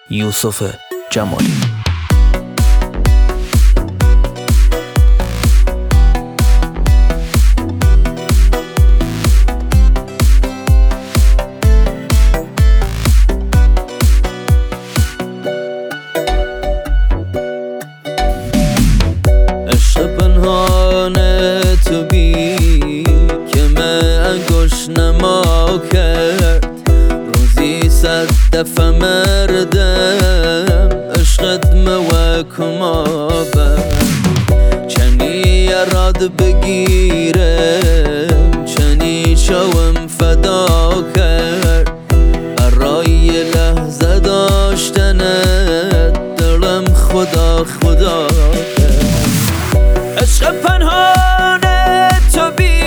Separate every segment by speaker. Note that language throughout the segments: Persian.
Speaker 1: یوسف جمالی.
Speaker 2: عشق پنهان تو بی که من انگوش نما کرد، روزی 100 دفعه مردم عشقت موکما بر چنی راد بگیرم چنی شوم فدا کرد، برای لحظه داشتنت دلم خدا خدا کرد. عشق پنهان تو بی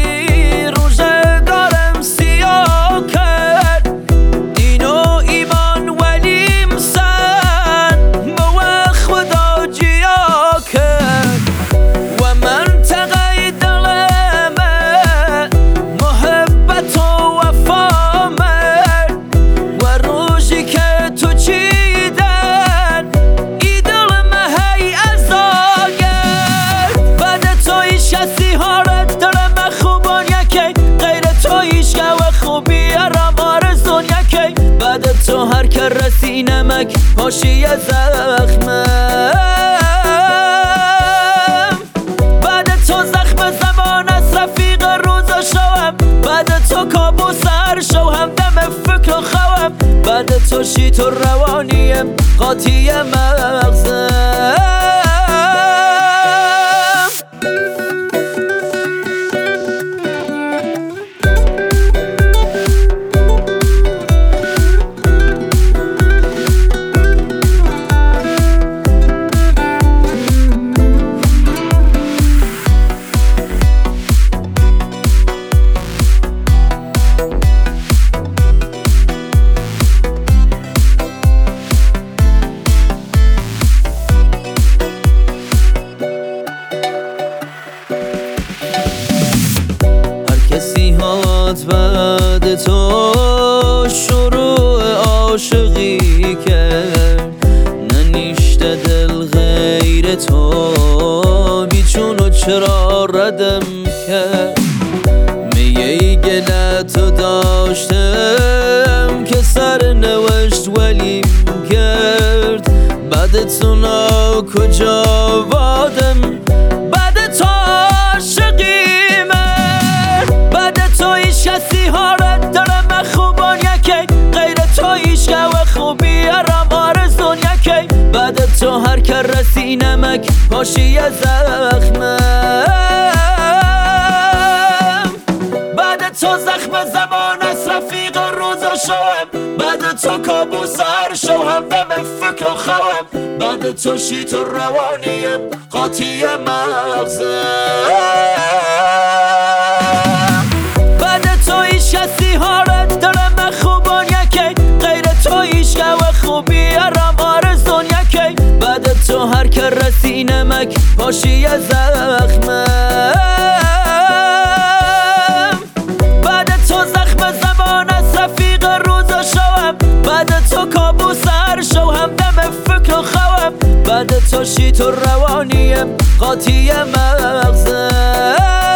Speaker 2: روزگارم سیاه کرد، دین و ایمان ولیم سن با خدا جیا کرد و منطقه دلم محبت و وفا مرد و روزی که تو چیدن ای دلم هی ازاگر، بعد تو هیچ کسی هارت دلم خوبان یکی غیر تو هیچ که و خوبی ارم آرزون یکی، بعد تو هر که رسی نمک پاشی زخمم، بعد تو زخم زمان از رفیق روزا شوم، بعد تو کابوس هر شو هم دم فکر و خوام، بعد تو شیط و روانیم قاطی مغزم. کسی هات بعد تو شروع عاشقی کرد، ننیشته دل غیر تو بیچون و چرا ردم کرد، میه گلتو داشتم که سر نوشت ولیم کرد، بعد تو نا کجا وادم، بعد تو عاشقی کسی هارت دارم خوبان یکی غیر تو هیچ که و خوبی ارم آرزون یکی، بعد تو هر که رسی نمک پاشی زخمم، بعد تو زخم زمان از رفیق روزا شوم، بعد تو کابوس هر شو هم دم فکر و خوام، بعد تو شیط و روانیم قاطی مغزم. کسی هارت دارم خوبان یکی غیر تو هیچ که و خوبی ارم آرزون یکی، بعد تو هر که رسی نمک پاشی زخمم، بعد تو زخم زمان از رفیق روزا شوم، بعد تو کابوس هر شو هم دم فکر و خوام، بعد تو شیط و روانیم قاطی مغزم.